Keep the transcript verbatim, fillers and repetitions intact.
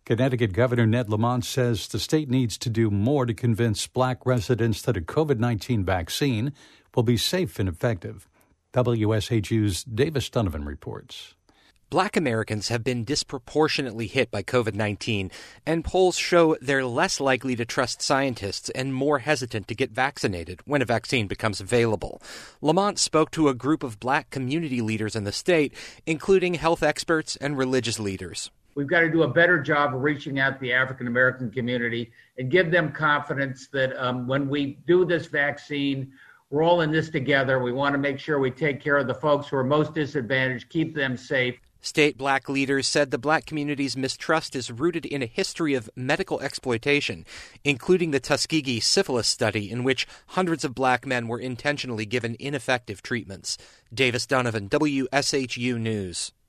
Connecticut Governor Ned Lamont says the state needs to do more to convince black residents that a covid nineteen vaccine will be safe and effective. W S H U's Davis Donovan reports. Black Americans have been disproportionately hit by covid nineteen, and polls show they're less likely to trust scientists and more hesitant to get vaccinated when a vaccine becomes available. Lamont spoke to a group of black community leaders in the state, including health experts and religious leaders. We've got to do a better job of reaching out to the African-American community and give them confidence that um, when we do this vaccine, we're all in this together. We want to make sure we take care of the folks who are most disadvantaged, keep them safe. State black leaders said the black community's mistrust is rooted in a history of medical exploitation, including the Tuskegee syphilis study in which hundreds of black men were intentionally given ineffective treatments. Davis Donovan, W S H U News.